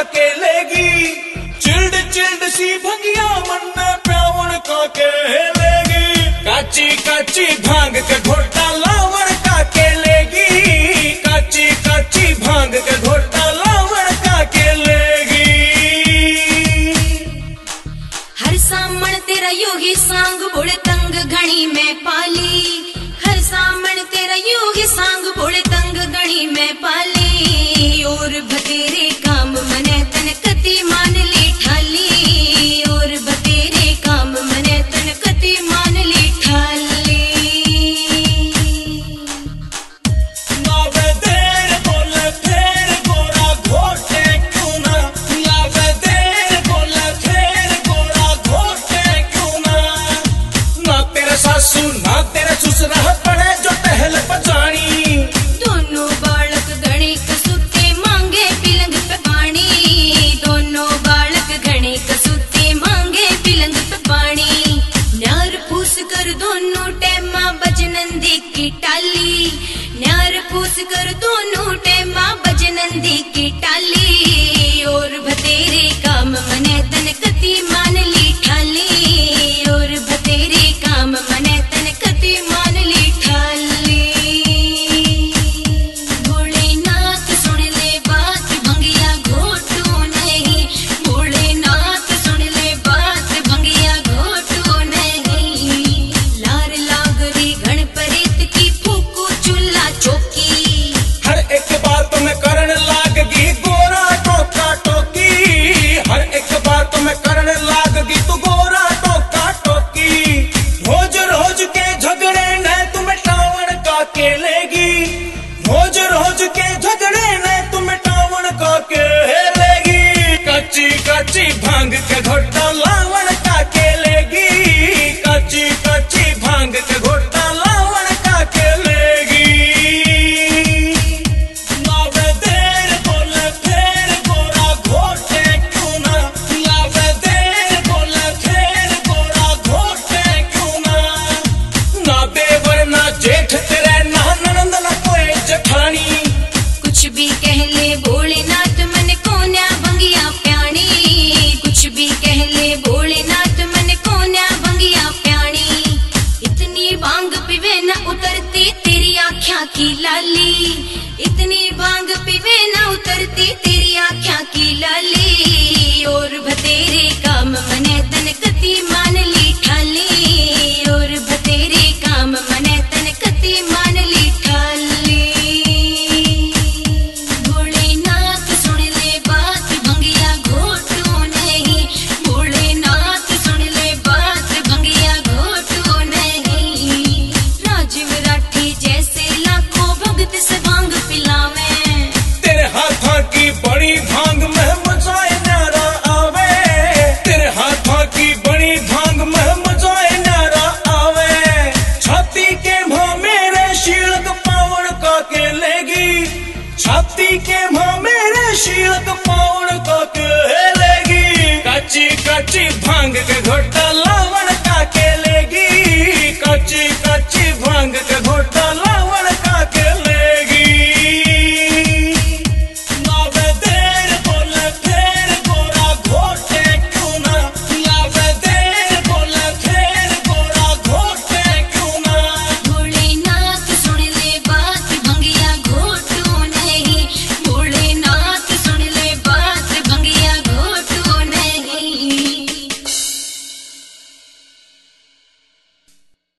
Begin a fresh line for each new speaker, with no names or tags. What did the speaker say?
के लेगी। Chilled chilled सी भंगिया मन प्यावण का के लेगी। काची काची भांग के घोटा लावण का के लेगी। काची काची भांग के घोटा लावण का के लेगी।
हर सामण तेरा योगी सांग बोले तंग घणी में पाली। हर सामण तेरा योगी सांग बोले तंग घणी में पाली। और बतेरे काम मने तन कति मान ली ठाली। और बतेरे काम मने तन कति मान ली ठाली।
लावे देर बोले फेर गोरा घोटे क्यों ना। लावे देर बोले फेर गोरा घोटे क्यों ना। ना तेरे सासू ना तेरे ससुरा पड़े जो टहल बजानी।
दोनों बालक घणे कसुते मांगे पिलंग पे पानी। दोनों बालक घणे कसुते मांगे पिलंग पे पानी। न्यार पूस कर दोनों टेमा बजनंदी की टाली। न्यार पूस कर दोनों टेमा बजनंदी की टाली। और बतेरे काम मने तन कति मान ली ठाली। और बतेरे काम मने तन कति मान ली ठाली। भोलेनाथ सुन ले बात भंगिया घोटू नहीं। भोलेनाथ सुन ले बात भंगिया घोटू नहीं। लार लागरी गणपरेत की फूकू चूल्हा चौकी।
हर एक बात में करण लागगी गोरा टोका टोकी। हर एक बात में करण लागगी तू गोरा टोका टोकी। रोज रोज के झगड़े ने तुम्हें टावण का के लेगी। रोज रोज के झगड़े ने तुम्हें टावण का के लेगी। कच्ची कच्ची भांग के घोटा लावण का के लेगी। कच्ची कच्ची भांग के घोटा लावण का के लेगी। लावे देर बोले फेर गोरा घोटे क्यों ना। लावे देर बोले फेर गोरा घोटे क्यों ना। ना देवर ना जेठ तेरे ना ननंद ना कोई जठानी।
कुछ भी कह ले भोलेनाथ मन को न्या भंगिया प्याणी। कुछ भी कह ले भोलेनाथ मन को न्या भंगिया प्याणी। इतनी भांग पीवे न उतरती तेरी आँखों की लाली। इतनी भांग पीवे न उतरती तेरी आँखों की लाली। और बतेरे काम मने तन कति मान ली ठाली। और बतेरे काम मने तन कति मान ली ठाली। भोलेनाथ सुन ले बात भंगिया घोटू नहीं। भोलेनाथ सुन ले बात भंगिया घोटू नहीं। राजीव राठी जैसे लाखों भगत से भांग पिलावे।
तेरे हाथों की बड़ी भांग में मजाए न्यारा आवे। तेरे हाथों की बड़ी भांग में मजाए न्यारा आवे। छाती के भाव मेरे शीलक पावण का के लेगी। छाती के भाव मेरे शीलक पावण का के लेगी। काची काची भांग के घोटा ला